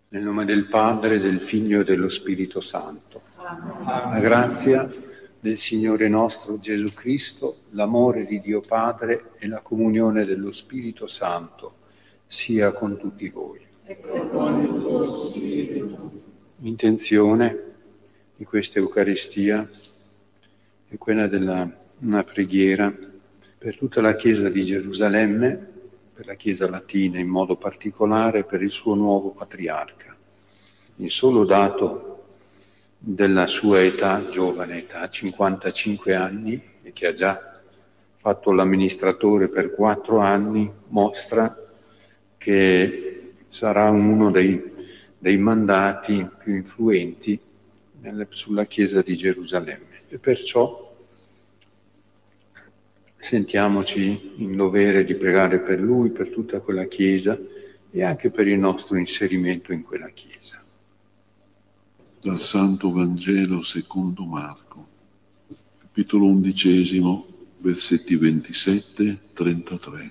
Nel nome del Padre, del Figlio e dello Spirito Santo. La grazia del Signore nostro Gesù Cristo, l'amore di Dio Padre e la comunione dello Spirito Santo sia con tutti voi. L'intenzione di questa Eucaristia è quella della una preghiera per tutta la Chiesa di Gerusalemme, per la Chiesa latina in modo particolare, per il suo nuovo patriarca. Il solo dato della sua età, giovane età, 55 anni, e che ha già fatto l'amministratore per 4 anni, mostra che sarà uno dei mandati più influenti sulla Chiesa di Gerusalemme. E perciò sentiamoci in dovere di pregare per lui, per tutta quella Chiesa e anche per il nostro inserimento in quella Chiesa. Dal Santo Vangelo secondo Marco, capitolo 11, versetti 27-33.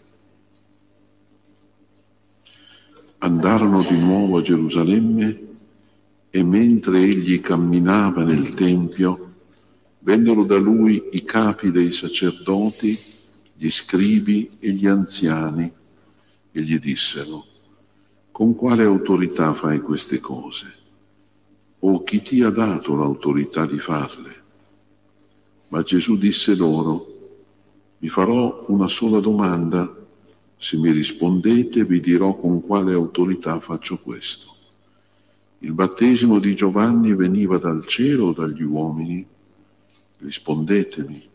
Andarono di nuovo a Gerusalemme e mentre egli camminava nel Tempio, vennero da lui i capi dei sacerdoti, gli scribi e gli anziani e gli dissero: «Con quale autorità fai queste cose? O chi ti ha dato l'autorità di farle?» Ma Gesù disse loro: «Vi farò una sola domanda. Se mi rispondete, vi dirò con quale autorità faccio questo. Il battesimo di Giovanni veniva dal cielo o dagli uomini? Rispondetemi».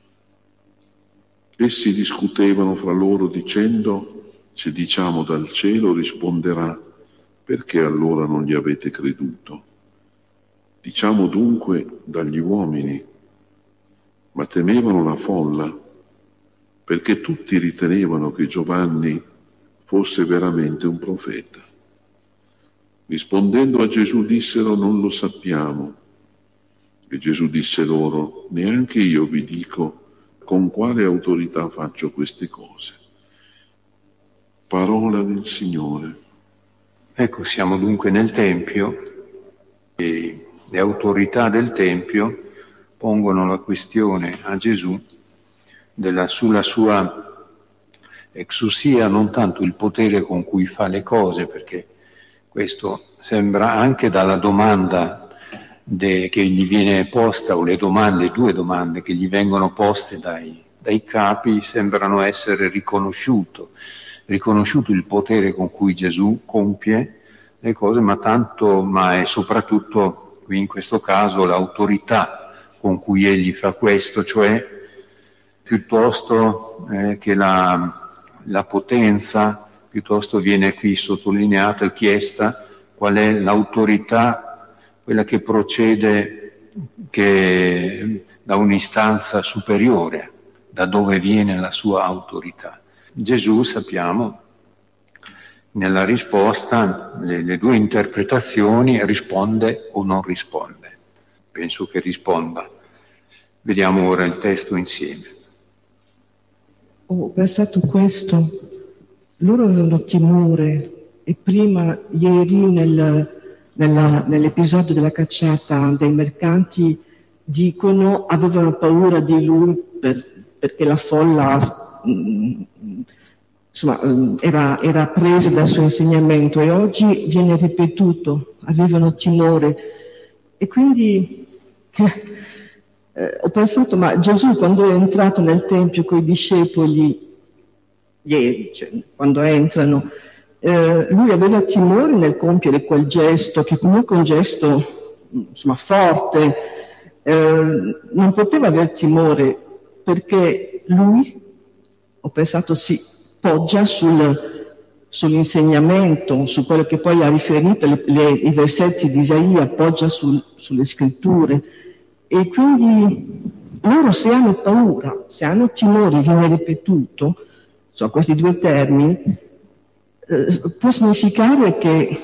Essi discutevano fra loro dicendo: «Se diciamo dal cielo, risponderà: perché allora non gli avete creduto? Diciamo dunque dagli uomini». Ma temevano la folla, perché tutti ritenevano che Giovanni fosse veramente un profeta. Rispondendo a Gesù dissero: «Non lo sappiamo». E Gesù disse loro: «Neanche io vi dico con quale autorità faccio queste cose». Parola del Signore. Ecco, siamo dunque nel Tempio e le autorità del Tempio pongono la questione a Gesù sulla sua exousia, non tanto il potere con cui fa le cose, perché questo sembra anche dalla domanda che gli viene posta, o le due domande che gli vengono poste dai capi, sembrano essere riconosciuto il potere con cui Gesù compie le cose, ma è soprattutto qui in questo caso l'autorità con cui egli fa questo, cioè piuttosto che la potenza, piuttosto viene qui sottolineata e chiesta qual è l'autorità, quella che procede da un'istanza superiore, da dove viene la sua autorità. Gesù, sappiamo, nella risposta, le due interpretazioni, risponde o non risponde. Penso che risponda. Vediamo ora il testo insieme. Ho pensato questo: loro avevano timore, e prima, ieri, nell'episodio della cacciata dei mercanti, dicono avevano paura di lui perché la folla era presa dal suo insegnamento, e oggi viene ripetuto, avevano timore. E quindi ho pensato, ma Gesù quando è entrato nel Tempio con i discepoli, ieri, quando entrano, lui aveva timore nel compiere quel gesto, che comunque è un gesto forte, non poteva aver timore, perché lui, ho pensato, si poggia sull'insegnamento, su quello che poi ha riferito, i versetti di Isaia, poggia sulle scritture. E quindi loro, se hanno paura, se hanno timore, viene ripetuto, questi due termini, può significare che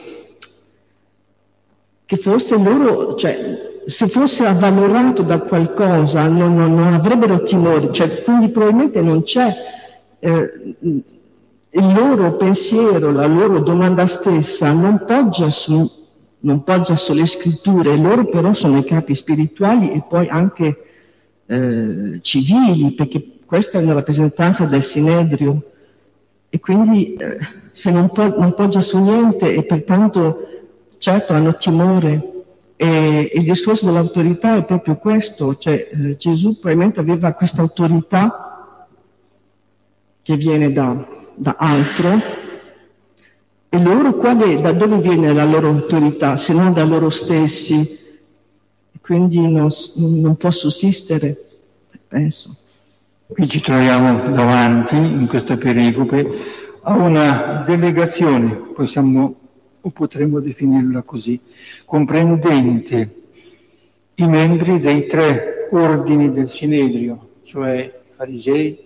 forse loro, se fosse avvalorato da qualcosa, non avrebbero timore, quindi probabilmente non c'è il loro pensiero, la loro domanda stessa non poggia sulle scritture, loro però sono i capi spirituali e poi anche civili, perché questa è una rappresentanza del Sinedrio, e quindi se non poggia su niente e pertanto certo hanno timore. E il discorso dell'autorità è proprio questo, cioè Gesù probabilmente aveva questa autorità che viene da altro, e loro da dove viene la loro autorità se non da loro stessi? Quindi non può sussistere, penso. Qui ci troviamo davanti, in questa pericope, a una delegazione, potremmo definirla così, comprendente i membri dei 3 ordini del Sinedrio, cioè i farisei,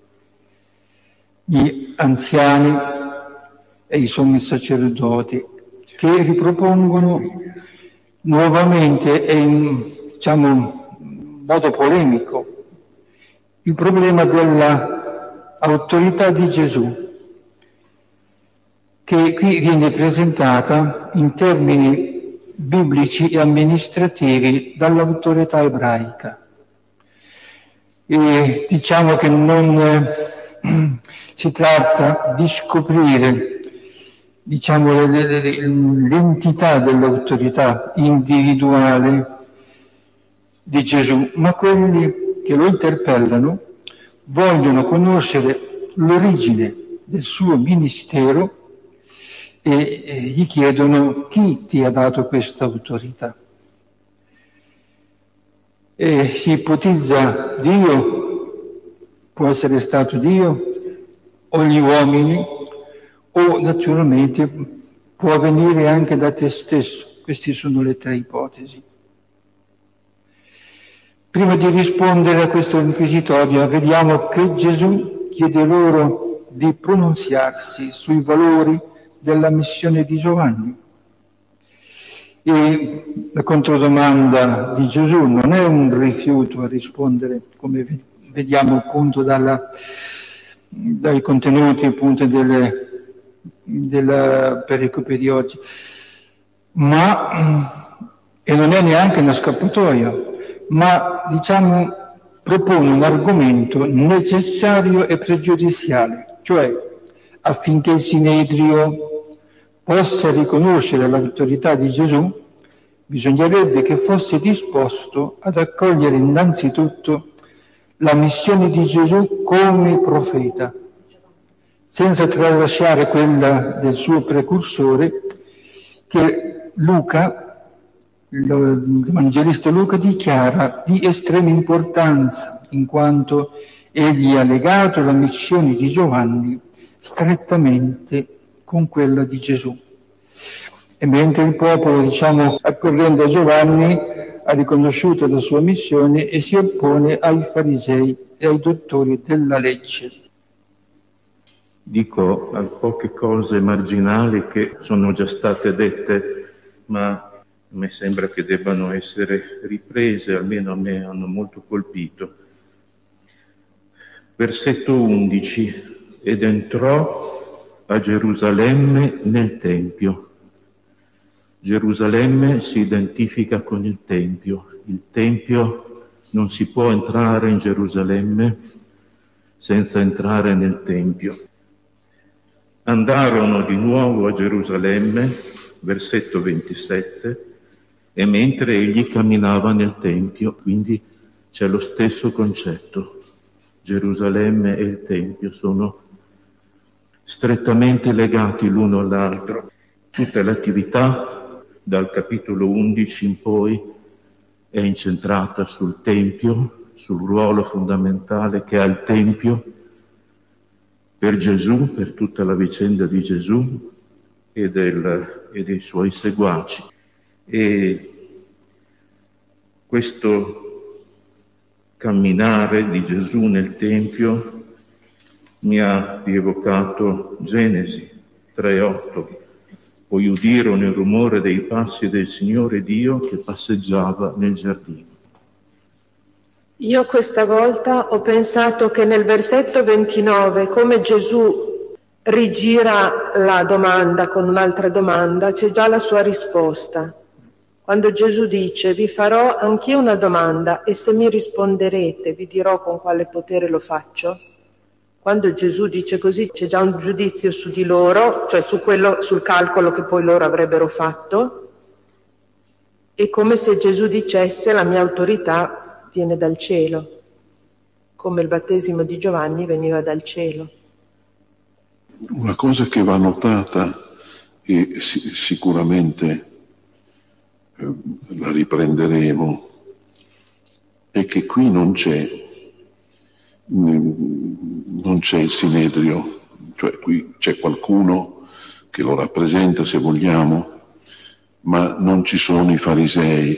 gli anziani e i sommi sacerdoti, che ripropongono nuovamente e in modo polemico il problema dell'autorità di Gesù, che qui viene presentata in termini biblici e amministrativi dall'autorità ebraica. E diciamo che non si tratta di scoprire l'entità dell'autorità individuale di Gesù, ma quelli che lo interpellano vogliono conoscere l'origine del suo ministero e gli chiedono: chi ti ha dato questa autorità? E si ipotizza Dio, può essere stato Dio, o gli uomini, o naturalmente può venire anche da te stesso. Queste sono le 3 ipotesi. Prima di rispondere a questo inquisitorio, vediamo che Gesù chiede loro di pronunziarsi sui valori della missione di Giovanni. E la controdomanda di Gesù non è un rifiuto a rispondere, come vediamo appunto dai contenuti appunto della pericope di oggi, e non è neanche una scappatoia, ma propone un argomento necessario e pregiudiziale, cioè affinché il Sinedrio possa riconoscere l'autorità di Gesù, bisognerebbe che fosse disposto ad accogliere innanzitutto la missione di Gesù come profeta, senza tralasciare quella del suo precursore, che l'Evangelista Luca dichiara di estrema importanza, in quanto egli ha legato la missione di Giovanni strettamente con quella di Gesù. E mentre il popolo, accorrendo a Giovanni, ha riconosciuto la sua missione e si oppone ai farisei e ai dottori della legge. Dico poche cose marginali che sono già state dette, ma a me sembra che debbano essere riprese, almeno a me hanno molto colpito. Versetto 11: ed entrò a Gerusalemme nel Tempio. Gerusalemme si identifica con il Tempio. Il Tempio, non si può entrare in Gerusalemme senza entrare nel Tempio. Andarono di nuovo a Gerusalemme, versetto 27, e mentre egli camminava nel Tempio, quindi c'è lo stesso concetto. Gerusalemme e il Tempio sono strettamente legati l'uno all'altro. Tutta l'attività dal capitolo 11 in poi è incentrata sul Tempio, sul ruolo fondamentale che ha il Tempio per Gesù, per tutta la vicenda di Gesù e dei suoi seguaci. E questo camminare di Gesù nel Tempio mi ha rievocato Genesi 3:8. Poi udirono il rumore dei passi del Signore Dio che passeggiava nel giardino. Io questa volta ho pensato che nel versetto 29, come Gesù rigira la domanda con un'altra domanda, c'è già la sua risposta. Quando Gesù dice: vi farò anch'io una domanda e se mi risponderete vi dirò con quale potere lo faccio. Quando Gesù dice così c'è già un giudizio su di loro, cioè sul calcolo che poi loro avrebbero fatto. È come se Gesù dicesse: la mia autorità viene dal cielo, come il battesimo di Giovanni veniva dal cielo. Una cosa che va notata e sicuramente la riprenderemo è che qui non c'è il Sinedrio, cioè qui c'è qualcuno che lo rappresenta, se vogliamo, ma non ci sono i farisei.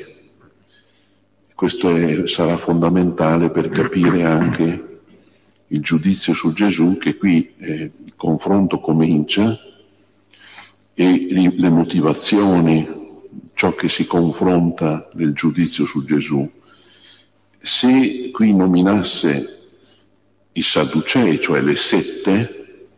Questo sarà fondamentale per capire anche il giudizio su Gesù, che qui il confronto comincia e le motivazioni, ciò che si confronta nel giudizio su Gesù. Se qui nominasse i Sadducei, cioè le sette,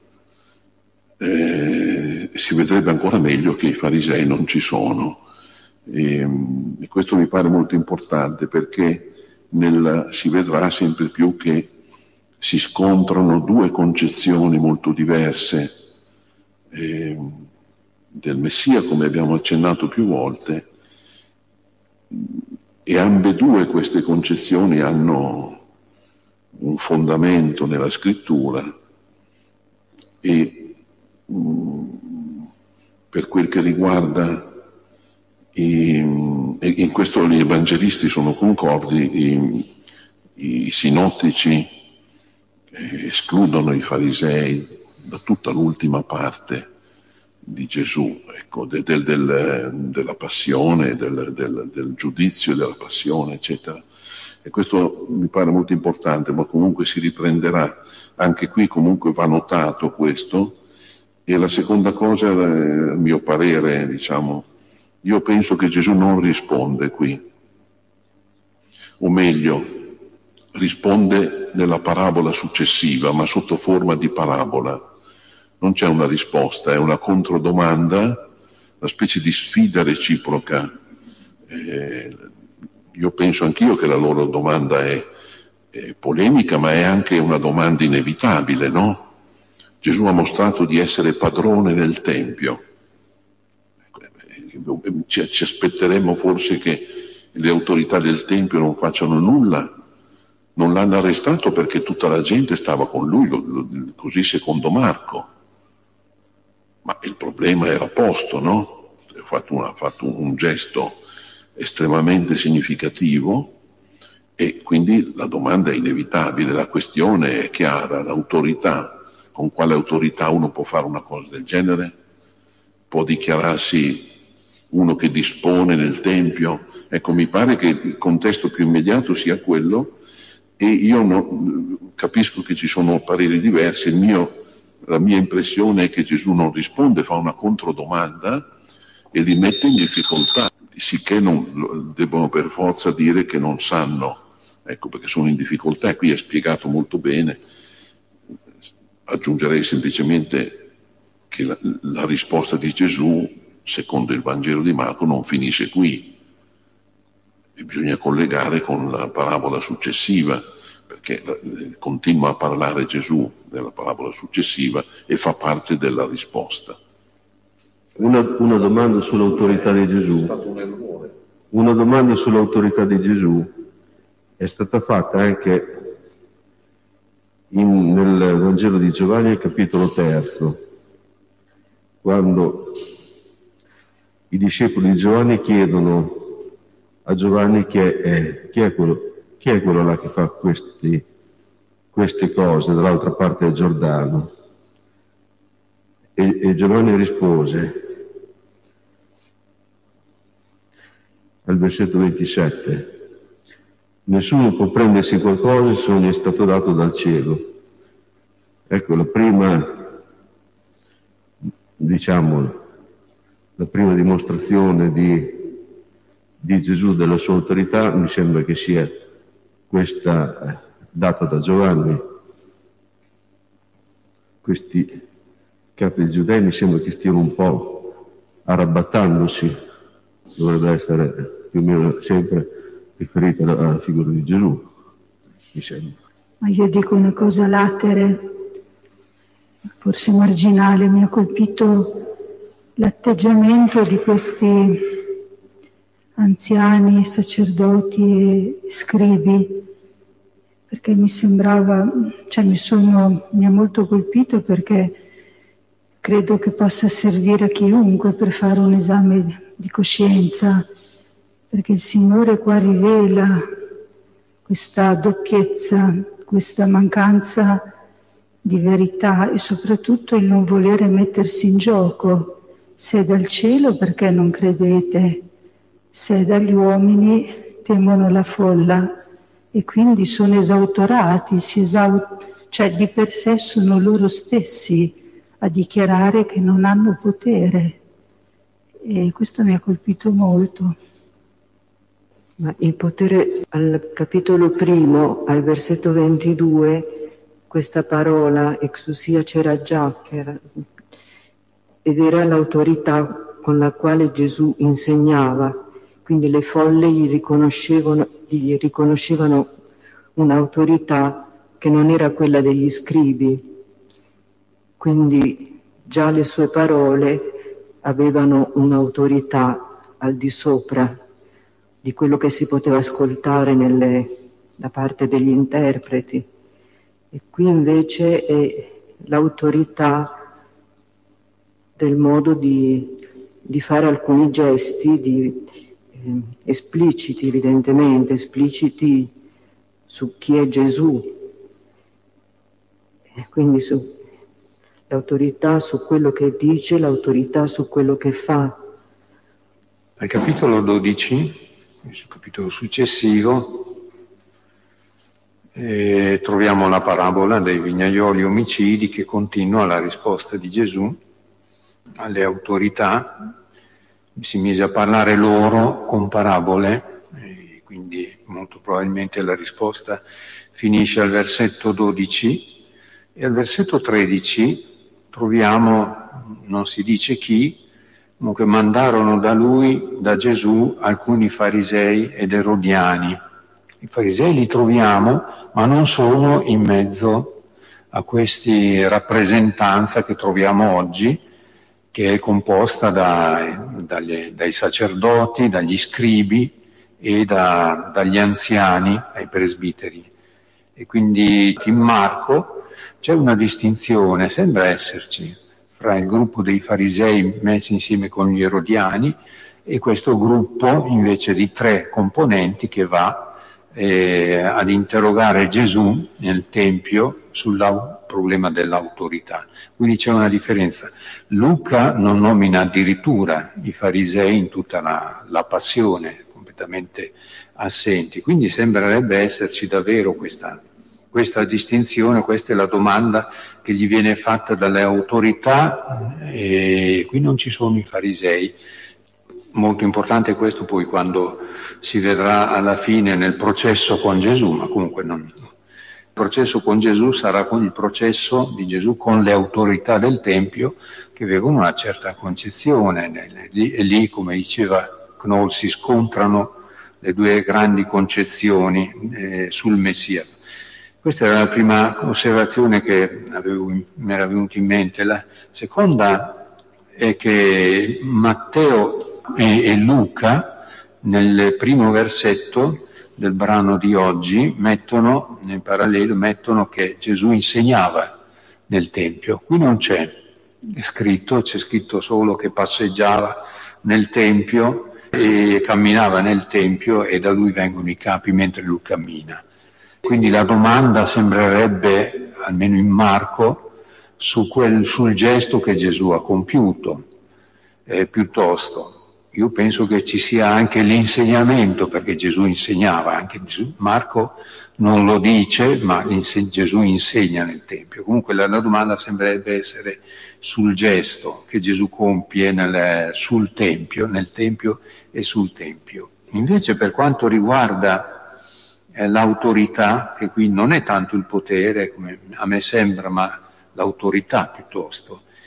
si vedrebbe ancora meglio che i farisei non ci sono. E questo mi pare molto importante, perché si vedrà sempre più che si scontrano due concezioni molto diverse del Messia, come abbiamo accennato più volte, e ambedue queste concezioni hanno un fondamento nella scrittura e per quel che riguarda e in questo gli evangelisti sono concordi, i sinottici escludono i farisei da tutta l'ultima parte di Gesù, ecco, della passione, del giudizio della passione, eccetera. E questo mi pare molto importante, ma comunque si riprenderà. Anche qui comunque va notato questo. E la seconda cosa, a mio parere, io penso che Gesù non risponde qui, o meglio, risponde nella parabola successiva, ma sotto forma di parabola. Non c'è una risposta, è una controdomanda, una specie di sfida reciproca. Io penso anch'io che la loro domanda è polemica, ma è anche una domanda inevitabile, no? Gesù ha mostrato di essere padrone nel Tempio. Ci aspetteremmo forse che le autorità del Tempio non facciano nulla. Non l'hanno arrestato perché tutta la gente stava con lui, così secondo Marco. Ma il problema era posto, no? Ha fatto un gesto estremamente significativo e quindi la domanda è inevitabile, la questione è chiara, l'autorità. Con quale autorità uno può fare una cosa del genere? Può dichiararsi uno che dispone nel Tempio? Ecco, mi pare che il contesto più immediato sia quello, e io capisco che ci sono pareri diversi. La mia impressione è che Gesù non risponde, fa una controdomanda e li mette in difficoltà, sicché non debbono per forza dire che non sanno, ecco, perché sono in difficoltà, e qui è spiegato molto bene. Aggiungerei semplicemente che la risposta di Gesù, secondo il Vangelo di Marco, non finisce qui, e bisogna collegare con la parabola successiva, perché continua a parlare Gesù nella parabola successiva e fa parte della risposta. Una domanda sull'autorità di Gesù. Una domanda sull'autorità di Gesù è stata fatta anche nel Vangelo di Giovanni, al capitolo 3, quando i discepoli di Giovanni chiedono a Giovanni chi è quello là che fa queste cose dall'altra parte del Giordano, e Giovanni rispose al versetto 27: nessuno può prendersi qualcosa se non gli è stato dato dal cielo. Ecco, la prima dimostrazione di Gesù della sua autorità mi sembra che sia questa data da Giovanni, questi capi dei giudei mi sembra che stiano un po' arrabattandosi, dovrebbe essere più o meno sempre riferita alla figura di Gesù, mi sembra. Ma io dico una cosa latere, forse marginale, mi ha colpito l'atteggiamento di questi anziani, sacerdoti e scribi, perché mi sembrava, mi ha molto colpito, perché credo che possa servire a chiunque per fare un esame di coscienza, perché il Signore qua rivela questa doppiezza, questa mancanza di verità e soprattutto il non volere mettersi in gioco. Se è dal cielo, perché non credete? Se è dagli uomini, temono la folla e quindi sono esautorati, cioè di per sé sono loro stessi a dichiarare che non hanno potere. E questo mi ha colpito molto. Ma il potere, al capitolo 1, al versetto 22, questa parola, exousia, c'era già, ed era l'autorità con la quale Gesù insegnava. Quindi le folle gli riconoscevano un'autorità che non era quella degli scribi. Quindi già le sue parole avevano un'autorità al di sopra di quello che si poteva ascoltare da parte degli interpreti. E qui invece è l'autorità del modo di fare alcuni gesti espliciti, evidentemente, espliciti su chi è Gesù. Quindi l'autorità su quello che dice, l'autorità su quello che fa. Al capitolo 12, sul capitolo successivo, troviamo la parabola dei vignaioli omicidi che continua la risposta di Gesù alle autorità. Si mise a parlare loro con parabole, quindi molto probabilmente la risposta finisce al versetto 12 e al versetto 13 troviamo, non si dice chi, comunque mandarono da Gesù alcuni farisei ed erodiani. I farisei li troviamo, ma non sono in mezzo a questi rappresentanza che troviamo oggi, che è composta dai sacerdoti, dagli scribi e dagli anziani, ai presbiteri. E quindi in Marco c'è una distinzione, sembra esserci, fra il gruppo dei farisei messi insieme con gli erodiani e questo gruppo invece di 3 componenti che va ad interrogare Gesù nel Tempio sul problema dell'autorità. Quindi c'è una differenza. Luca non nomina addirittura i farisei in tutta la passione, completamente assenti. Quindi sembrerebbe esserci davvero questa distinzione, questa è la domanda che gli viene fatta dalle autorità, e qui non ci sono i farisei. Molto importante questo poi quando si vedrà alla fine nel processo con Gesù, ma comunque il processo con Gesù sarà con il processo di Gesù con le autorità del Tempio che avevano una certa concezione, e lì, come diceva Knoll, si scontrano le 2 grandi concezioni sul Messia. Questa era la prima osservazione che mi era venuta in mente. La seconda è che Matteo e Luca, nel primo versetto del brano di oggi, nel parallelo mettono che Gesù insegnava nel Tempio. Qui non c'è scritto, c'è scritto solo che passeggiava nel Tempio e camminava nel Tempio e da lui vengono i capi mentre lui cammina. Quindi la domanda sembrerebbe, almeno in Marco, sul gesto che Gesù ha compiuto, piuttosto. Io penso che ci sia anche l'insegnamento, perché Gesù insegnava, anche Marco non lo dice, ma Gesù insegna nel Tempio. Comunque la domanda sembrerebbe essere sul gesto che Gesù compie sul Tempio, nel Tempio e sul Tempio. Invece per quanto riguarda l'autorità, che qui non è tanto il potere, come a me sembra, ma l'autorità piuttosto,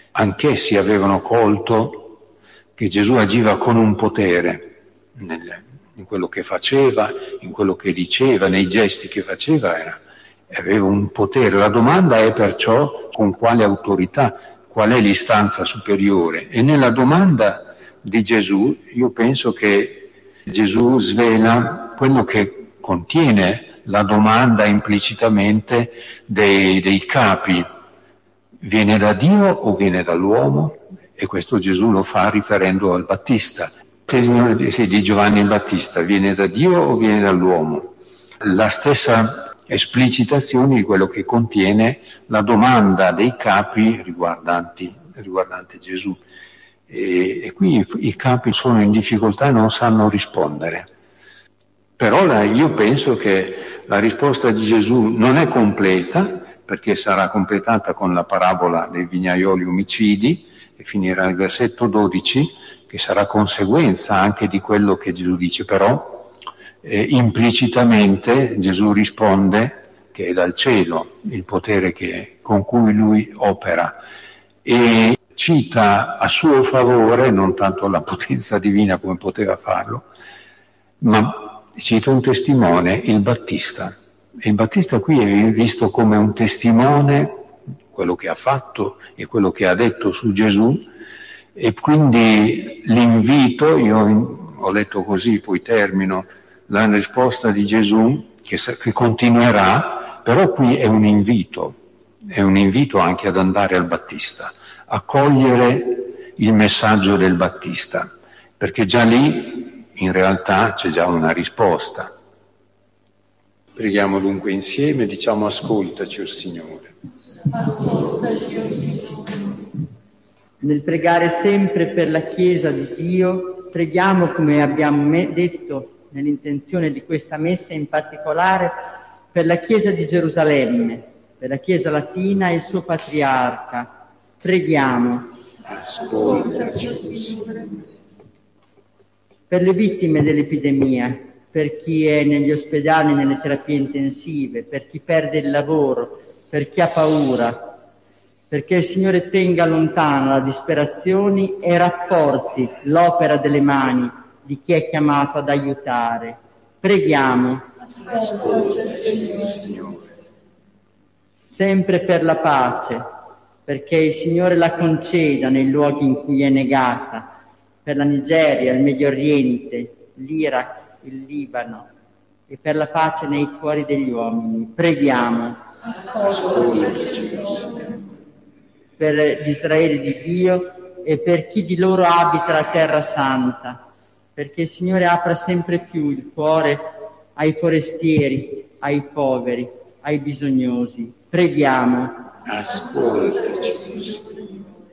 anch'essi avevano colto che Gesù agiva con un potere in quello che faceva, in quello che diceva, nei gesti che faceva, aveva un potere. La domanda è perciò con quale autorità, qual è l'istanza superiore. E nella domanda di Gesù io penso che Gesù svela quello che contiene la domanda implicitamente dei capi. Viene da Dio o viene dall'uomo? E questo Gesù lo fa riferendo al Battista. Di Giovanni il Battista, viene da Dio o viene dall'uomo? La stessa esplicitazione di quello che contiene la domanda dei capi riguardante Gesù. E qui i capi sono in difficoltà e non sanno rispondere. Però io penso che la risposta di Gesù non è completa, perché sarà completata con la parabola dei vignaioli omicidi, e finirà il versetto 12, che sarà conseguenza anche di quello che Gesù dice, però implicitamente Gesù risponde che è dal cielo il potere con cui lui opera, e cita a suo favore non tanto la potenza divina come poteva farlo, ma cita un testimone, il Battista. E il Battista qui è visto come un testimone, quello che ha fatto e quello che ha detto su Gesù, e quindi l'invito, io ho letto così, poi termino, la risposta di Gesù che continuerà, però qui è un invito anche ad andare al Battista, a cogliere il messaggio del Battista, perché già lì in realtà c'è già una risposta. Preghiamo dunque insieme, diciamo: ascoltaci, o Signore. Nel pregare sempre per la Chiesa di Dio, preghiamo, come abbiamo detto nell'intenzione di questa messa, in particolare per la Chiesa di Gerusalemme, per la Chiesa latina e il suo patriarca. Preghiamo. Ascoltaci, Signore. Per le vittime dell'epidemia, per chi è negli ospedali, nelle terapie intensive, per chi perde il lavoro, per chi ha paura, perché il Signore tenga lontano la disperazione e rafforzi l'opera delle mani di chi è chiamato ad aiutare. Preghiamo. Ascoltaci, Signore. Sempre per la pace, perché il Signore la conceda nei luoghi in cui è negata, per la Nigeria, il Medio Oriente, l'Iraq, il Libano, e per la pace nei cuori degli uomini. Preghiamo. Ascoltaci, Signore. Per l'Israele di Dio e per chi di loro abita la terra santa, perché il Signore apra sempre più il cuore ai forestieri, ai poveri, ai bisognosi. Preghiamo. Ascoltaci, Signore.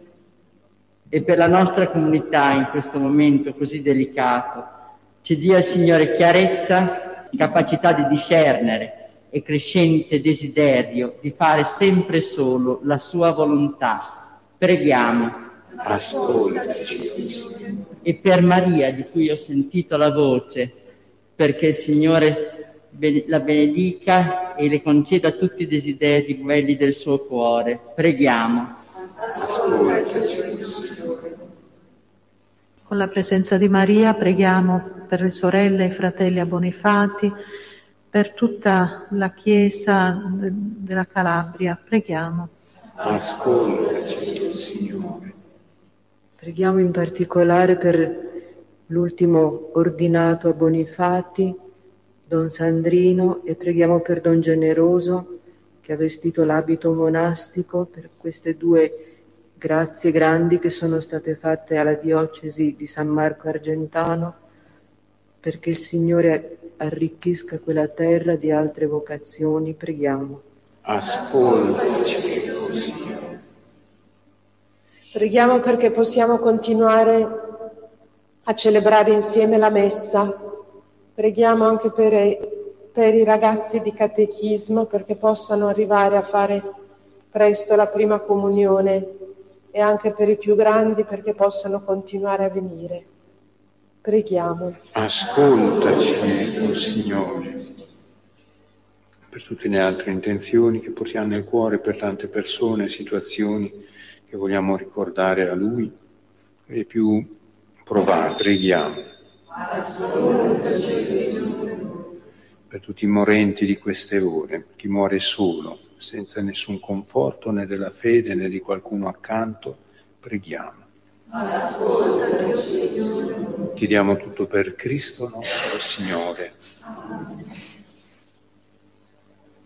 E per la nostra comunità in questo momento così delicato, ci dia, Signore, chiarezza, capacità di discernere e crescente desiderio di fare sempre solo la sua volontà. Preghiamo. Ascoltaci, Signore. E per Maria, di cui ho sentito la voce, perché il Signore la benedica e le conceda tutti i desideri belli del suo cuore. Preghiamo. Ascoltaci, Signore. Con la presenza di Maria preghiamo per le sorelle e i fratelli abbonifati, per tutta la Chiesa della Calabria. Preghiamo. Ascoltaci, Signore. Preghiamo in particolare per l'ultimo ordinato abbonifati, Don Sandrino, e preghiamo per Don Generoso, che ha vestito l'abito monastico, per queste due grazie grandi che sono state fatte alla diocesi di San Marco Argentano, perché il Signore arricchisca quella terra di altre vocazioni. Preghiamo. Ascoltaci, Signore. Preghiamo perché possiamo continuare a celebrare insieme la messa. Preghiamo anche per i ragazzi di catechismo, perché possano arrivare a fare presto la prima comunione, e anche per i più grandi, perché possano continuare a venire. Preghiamo. Ascoltaci, Signore. Per tutte le altre intenzioni che portiamo nel cuore, per tante persone, situazioni che vogliamo ricordare a Lui, e più provati, preghiamo. Per tutti i morenti di queste ore, chi muore solo, senza nessun conforto né della fede né di qualcuno accanto, preghiamo. Chiediamo tutto per Cristo nostro Signore.